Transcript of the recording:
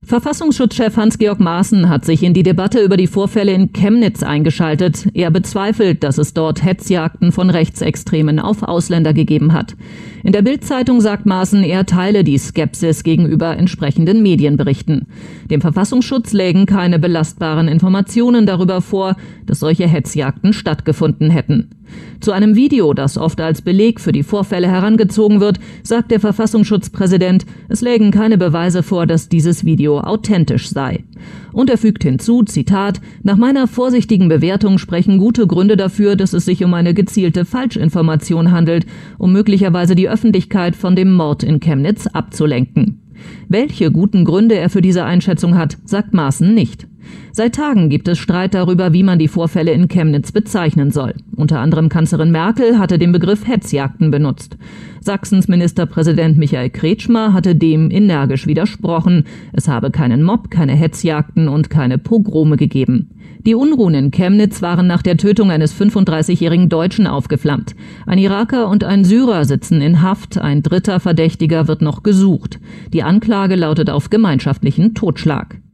Verfassungsschutzchef Hans-Georg Maaßen hat sich in die Debatte über die Vorfälle in Chemnitz eingeschaltet. Er bezweifelt, dass es dort Hetzjagden von Rechtsextremen auf Ausländer gegeben hat. In der Bild-Zeitung sagt Maaßen, er teile die Skepsis gegenüber entsprechenden Medienberichten. Dem Verfassungsschutz lägen keine belastbaren Informationen darüber vor, dass solche Hetzjagden stattgefunden hätten. Zu einem Video, das oft als Beleg für die Vorfälle herangezogen wird, sagt der Verfassungsschutzpräsident, es lägen keine Beweise vor, dass dieses Video authentisch sei. Und er fügt hinzu, Zitat, nach meiner vorsichtigen Bewertung sprechen gute Gründe dafür, dass es sich um eine gezielte Falschinformation handelt, um möglicherweise die Öffentlichkeit von dem Mord in Chemnitz abzulenken. Welche guten Gründe er für diese Einschätzung hat, sagt Maaßen nicht. Seit Tagen gibt es Streit darüber, wie man die Vorfälle in Chemnitz bezeichnen soll. Unter anderem Kanzlerin Merkel hatte den Begriff Hetzjagden benutzt. Sachsens Ministerpräsident Michael Kretschmer hatte dem energisch widersprochen. Es habe keinen Mob, keine Hetzjagden und keine Pogrome gegeben. Die Unruhen in Chemnitz waren nach der Tötung eines 35-jährigen Deutschen aufgeflammt. Ein Iraker und ein Syrer sitzen in Haft, ein dritter Verdächtiger wird noch gesucht. Die Anklage lautet auf gemeinschaftlichen Totschlag.